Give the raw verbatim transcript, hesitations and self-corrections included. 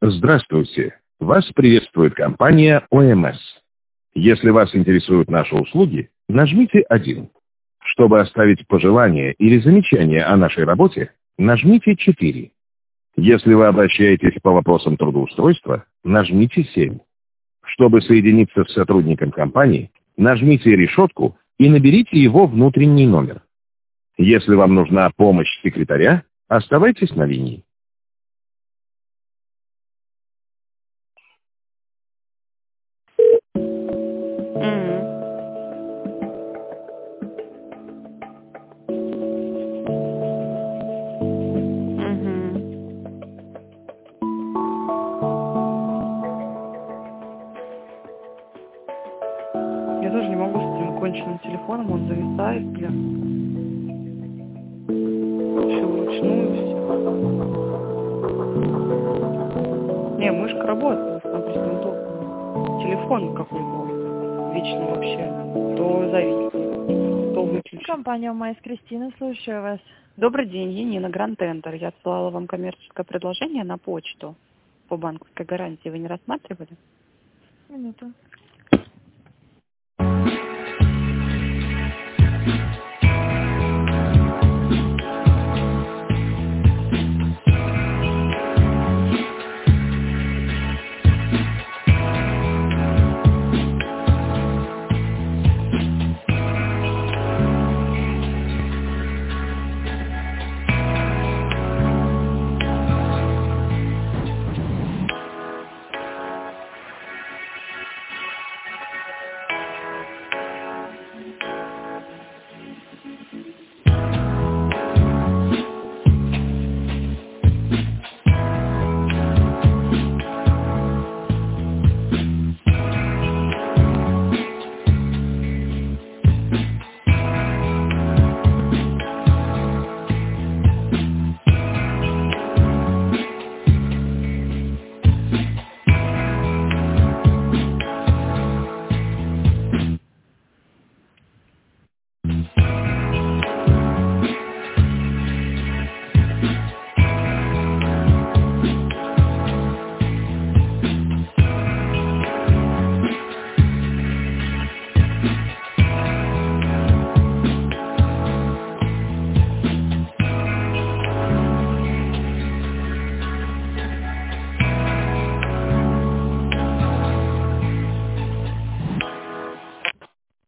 Здравствуйте! Вас приветствует компания О Эм Эс. Если вас интересуют наши услуги, нажмите один. Чтобы оставить пожелания или замечания о нашей работе, нажмите четыре. Если вы обращаетесь по вопросам трудоустройства, нажмите семь. Чтобы соединиться с сотрудником компании, нажмите решетку и наберите его внутренний номер. Если вам нужна помощь секретаря, оставайтесь на линии. Я тоже не могу с этим конченным телефоном, он зависает, блин. Все вручную, все. Не, мышка работает, смотри, удобно. Телефон как у него, вечно вообще. То зависит, то выключен. Компания ОМС, Кристина, слушаю вас. Добрый день, я Нина, Гранд Тендер. Я отсылала вам коммерческое предложение на почту по банковской гарантии. Вы не рассматривали? Минуту.